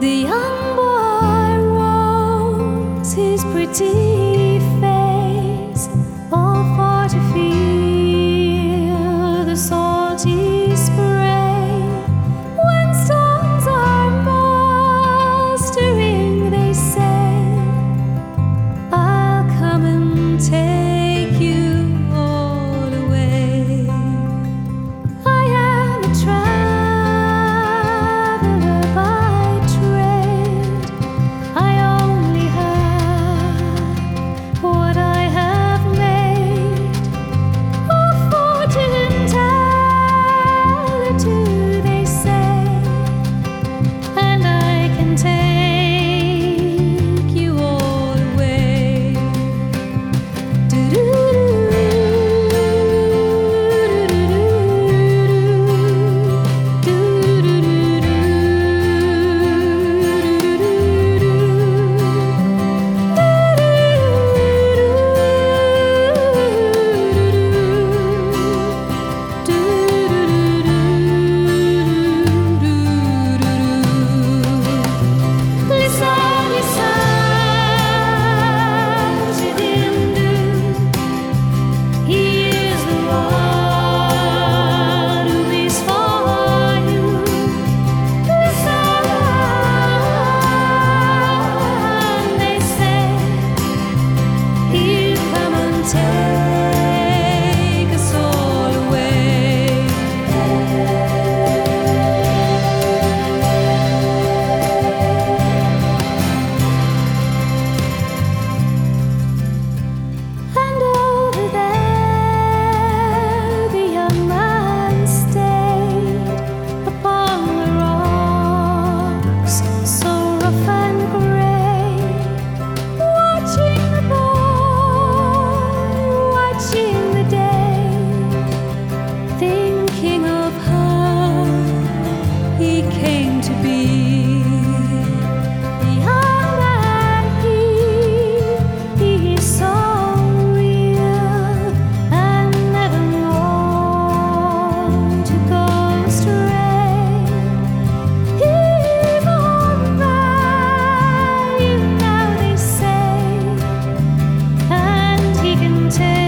The young boy rolls his pretty face, all for to feel the salty spray. When storms are mastering, they say, I'll come and take you all away. I am a traveler by trade. I only have what I have made. A fortune teller too, they say, and I can take you all away. Take us all away. And over there, the young man stayed upon the rocks, so rough and gray, watching the boy, watching the day, thinking of how he came to be. Young and he is so real, and never known to go astray. He's on value now, they say, and he can take